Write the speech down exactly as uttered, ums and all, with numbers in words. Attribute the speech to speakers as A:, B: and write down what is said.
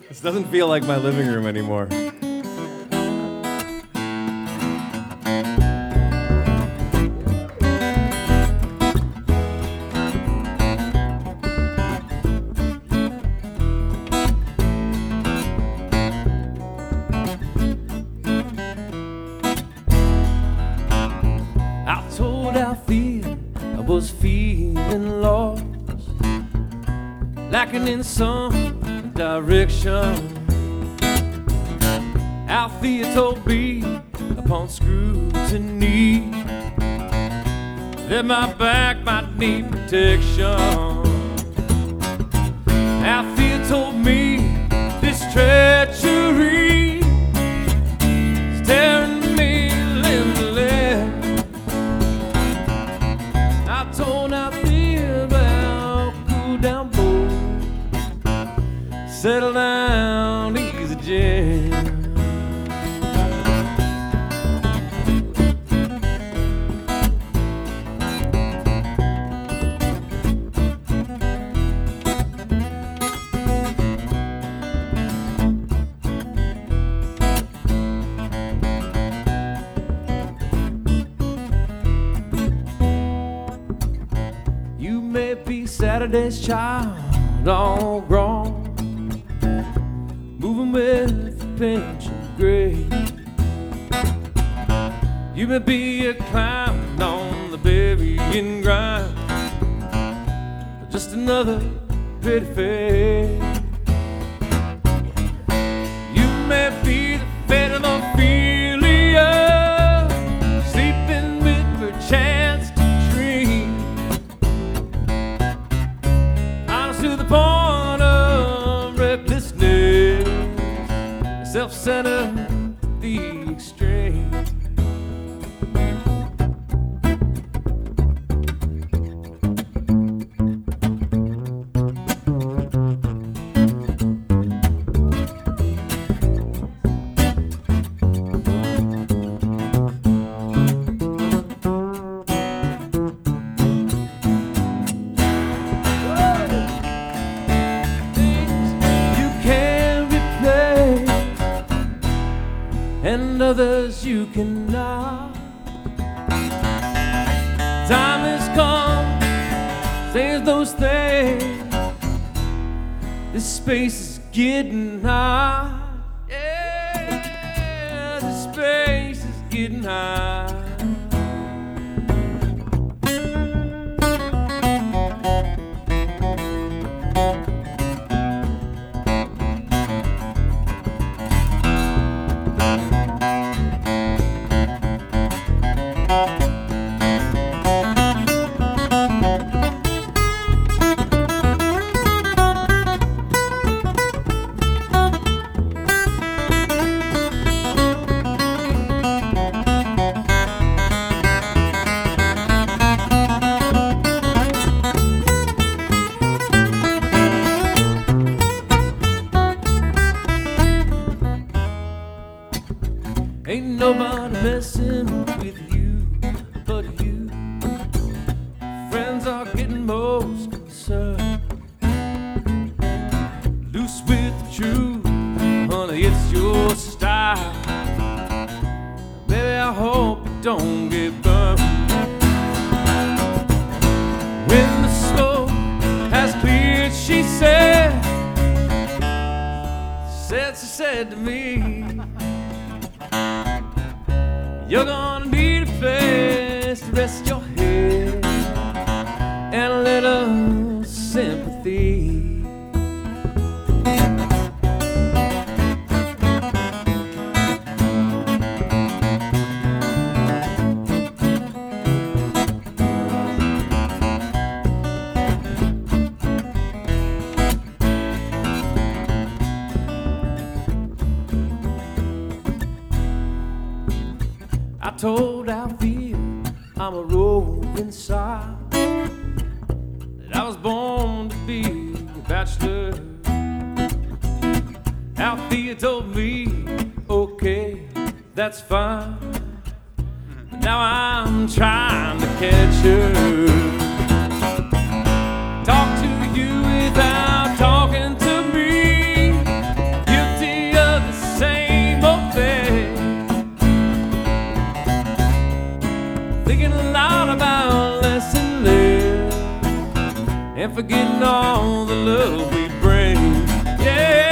A: This doesn't feel like my living room anymore.
B: I told Althea I was feeling lost, lacking in some direction. Althea told me upon scrutiny that my back might need protection. Althea told me this treachery is tearing me limb to limb. I told Althea about cool down boy, settle down, easy Jim. You may be Saturday's child, all grown, moving with a pension grade. You may be a clown on the burying ground, or just another pretty face. You may be the fate of Ophelia, sleeping with perchance to dream, honest to the point of recklessness, self-centered, the extreme. And others you cannot. Time has come, says those things. This space is getting hot. Yeah, this space is getting hot. Ain't nobody messing with you but you. Friends are getting most concerned. Loose with the truth, honey, it's your style. Baby, I hope you don't get burned. When the smoke has cleared, she said, said, she said to me, you're gonna need a place to rest your head and a little sympathy. I told Althea I'm a roving side, that I was born to be a bachelor. Althea told me, okay, that's fine, but now I'm trying to catch her. Talk to you without talking to me. celebrating all the love we bring. Yeah.